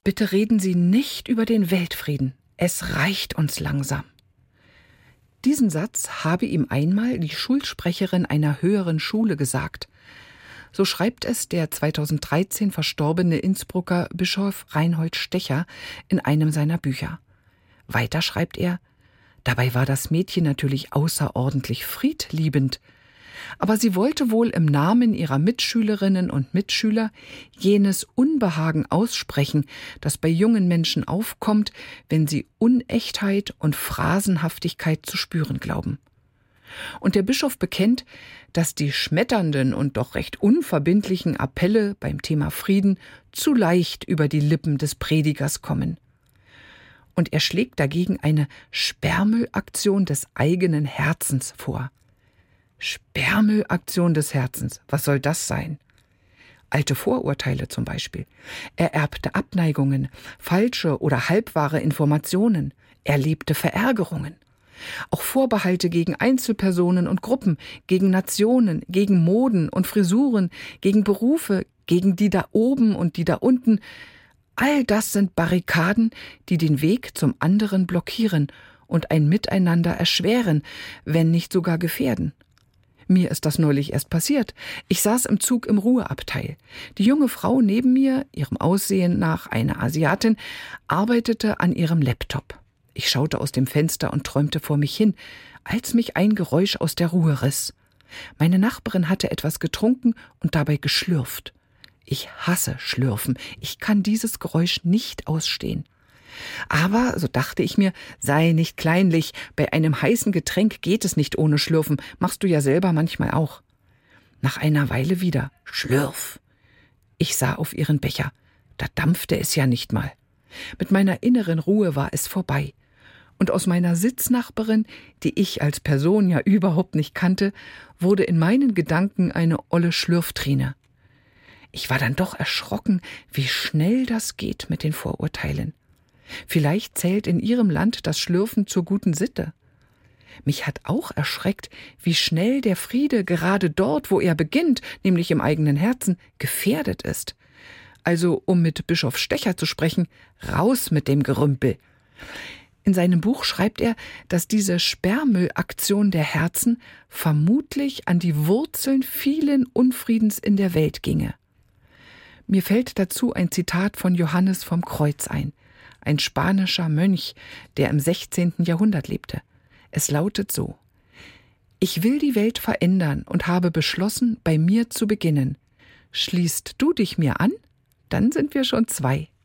Bitte reden Sie nicht über den Weltfrieden. Es reicht uns langsam. Diesen Satz habe ihm einmal die Schulsprecherin einer höheren Schule gesagt. So schreibt es der 2013 verstorbene Innsbrucker Bischof Reinhold Stecher in einem seiner Bücher. Weiter schreibt er: Dabei war das Mädchen natürlich außerordentlich friedliebend. Aber sie wollte wohl im Namen ihrer Mitschülerinnen und Mitschüler jenes Unbehagen aussprechen, das bei jungen Menschen aufkommt, wenn sie Unechtheit und Phrasenhaftigkeit zu spüren glauben. Und der Bischof bekennt, dass die schmetternden und doch recht unverbindlichen Appelle beim Thema Frieden zu leicht über die Lippen des Predigers kommen. Und er schlägt dagegen eine Sperrmüllaktion des eigenen Herzens vor. Sperrmüllaktion des Herzens, was soll das sein? Alte Vorurteile zum Beispiel, ererbte Abneigungen, falsche oder halbwahre Informationen, erlebte Verärgerungen. Auch Vorbehalte gegen Einzelpersonen und Gruppen, gegen Nationen, gegen Moden und Frisuren, gegen Berufe, gegen die da oben und die da unten. All das sind Barrikaden, die den Weg zum anderen blockieren und ein Miteinander erschweren, wenn nicht sogar gefährden. Mir ist das neulich erst passiert. Ich saß im Zug im Ruheabteil. Die junge Frau neben mir, ihrem Aussehen nach eine Asiatin, arbeitete an ihrem Laptop. Ich schaute aus dem Fenster und träumte vor mich hin, als mich ein Geräusch aus der Ruhe riss. Meine Nachbarin hatte etwas getrunken und dabei geschlürft. Ich hasse Schlürfen. Ich kann dieses Geräusch nicht ausstehen. Aber, so dachte ich mir, sei nicht kleinlich, bei einem heißen Getränk geht es nicht ohne Schlürfen, machst du ja selber manchmal auch. Nach einer Weile wieder, Schlürf. Ich sah auf ihren Becher, da dampfte es ja nicht mal. Mit meiner inneren Ruhe war es vorbei. Und aus meiner Sitznachbarin, die ich als Person ja überhaupt nicht kannte, wurde in meinen Gedanken eine olle Schlürftrine. Ich war dann doch erschrocken, wie schnell das geht mit den Vorurteilen. Vielleicht zählt in ihrem Land das Schlürfen zur guten Sitte. Mich hat auch erschreckt, wie schnell der Friede gerade dort, wo er beginnt, nämlich im eigenen Herzen, gefährdet ist. Also, um mit Bischof Stecher zu sprechen, raus mit dem Gerümpel. In seinem Buch schreibt er, dass diese Sperrmüllaktion der Herzen vermutlich an die Wurzeln vielen Unfriedens in der Welt ginge. Mir fällt dazu ein Zitat von Johannes vom Kreuz ein, ein spanischer Mönch, der im 16. Jahrhundert lebte. Es lautet so: Ich will die Welt verändern und habe beschlossen, bei mir zu beginnen. Schließt du dich mir an? Dann sind wir schon zwei.